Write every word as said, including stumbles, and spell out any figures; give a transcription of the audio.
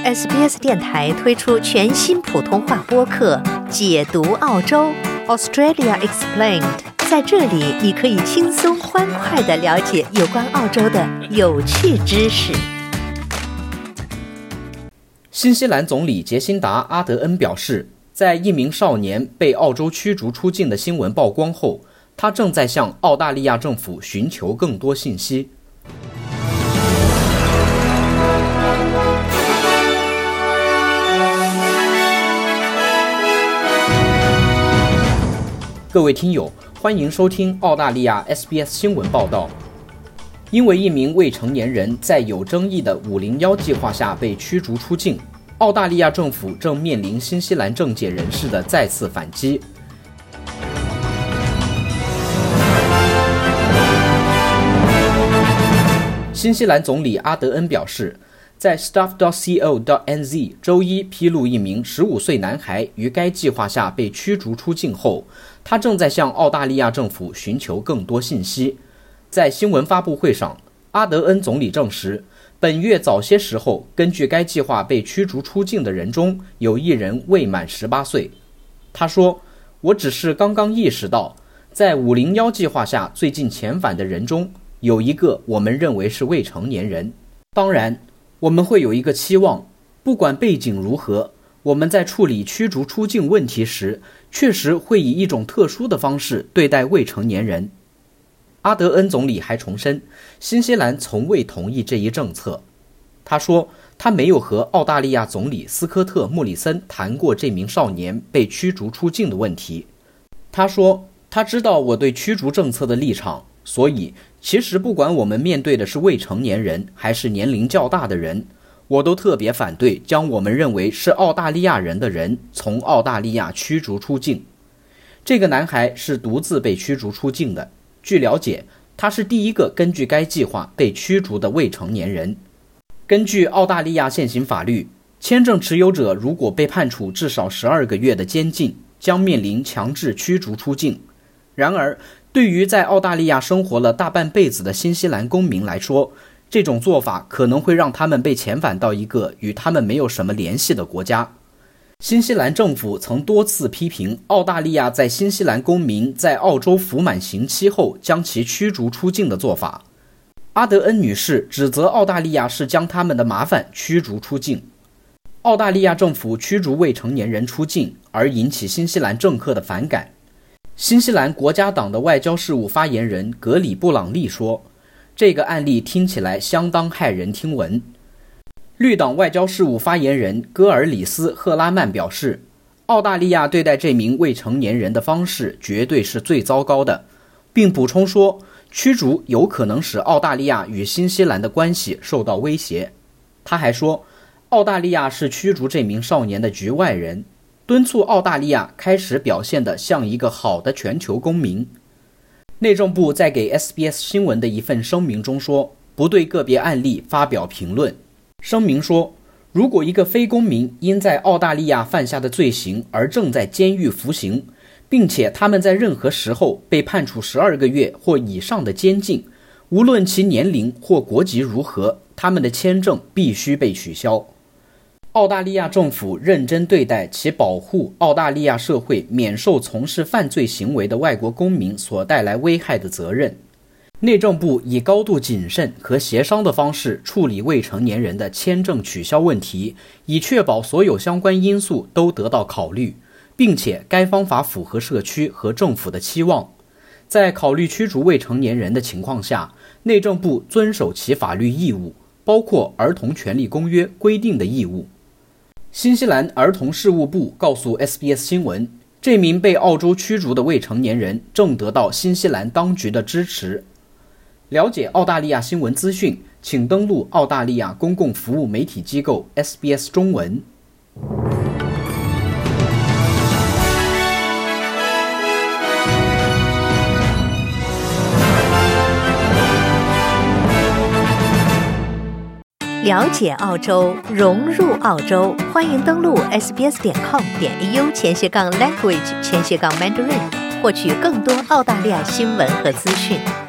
S B S 电台推出全新普通话播客《解读澳洲 Australia Explained》，在这里你可以轻松欢快地了解有关澳洲的有趣知识。 新西兰总理杰辛达·阿德恩表示，在一名少年被澳洲驱逐出境的新闻曝光后，他正在向澳大利亚政府寻求更多信息。各位听友，欢迎收听澳大利亚 S B S 新闻报道。因为一名未成年人在有争议的五零一计划下被驱逐出境，澳大利亚政府正面临新西兰政界人士的再次反击。新西兰总理阿德恩表示，在 stuff dot co dot n z 周一披露一名十五岁男孩于该计划下被驱逐出境后，他正在向澳大利亚政府寻求更多信息。在新闻发布会上，阿德恩总理证实，本月早些时候，根据该计划被驱逐出境的人中，有一人未满十八岁。他说，我只是刚刚意识到，在五零一计划下最近遣返的人中，有一个我们认为是未成年人。当然，我们会有一个期望，不管背景如何，我们在处理驱逐出境问题时，确实会以一种特殊的方式对待未成年人。阿德恩总理还重申，新西兰从未同意这一政策。他说，他没有和澳大利亚总理斯科特·莫里森谈过这名少年被驱逐出境的问题。他说，他知道我对驱逐政策的立场，所以其实不管我们面对的是未成年人还是年龄较大的人，我都特别反对将我们认为是澳大利亚人的人从澳大利亚驱逐出境。这个男孩是独自被驱逐出境的，据了解，他是第一个根据该计划被驱逐的未成年人。根据澳大利亚现行法律，签证持有者如果被判处至少十二个月的监禁，将面临强制驱逐出境。然而，对于在澳大利亚生活了大半辈子的新西兰公民来说，这种做法可能会让他们被遣返到一个与他们没有什么联系的国家。新西兰政府曾多次批评澳大利亚在新西兰公民在澳洲服满刑期后将其驱逐出境的做法。阿德恩女士指责澳大利亚是将他们的麻烦驱逐出境。澳大利亚政府驱逐未成年人出境，而引起新西兰政客的反感。新西兰国家党的外交事务发言人格里布朗利说，这个案例听起来相当骇人听闻。绿党外交事务发言人戈尔里斯·赫拉曼表示，澳大利亚对待这名未成年人的方式绝对是最糟糕的，并补充说，驱逐有可能使澳大利亚与新西兰的关系受到威胁。他还说，澳大利亚是驱逐这名少年的局外人，敦促澳大利亚开始表现得像一个好的全球公民。内政部在给 S B S 新闻的一份声明中说，不对个别案例发表评论。声明说，如果一个非公民因在澳大利亚犯下的罪行而正在监狱服刑，并且他们在任何时候被判处十二个月或以上的监禁，无论其年龄或国籍如何，他们的签证必须被取消。澳大利亚政府认真对待其保护澳大利亚社会免受从事犯罪行为的外国公民所带来危害的责任。内政部以高度谨慎和协商的方式处理未成年人的签证取消问题，以确保所有相关因素都得到考虑，并且该方法符合社区和政府的期望。在考虑驱逐未成年人的情况下，内政部遵守其法律义务，包括儿童权利公约规定的义务。新西兰儿童事务部告诉 S B S 新闻，这名被澳洲驱逐的未成年人正得到新西兰当局的支持。了解澳大利亚新闻资讯，请登录澳大利亚公共服务媒体机构 S B S 中文。 了解澳洲，融入澳洲，欢迎登录 s b s 点 com 点 a u 前斜杠 language 前斜杠 mandarin，获取更多澳大利亚新闻和资讯。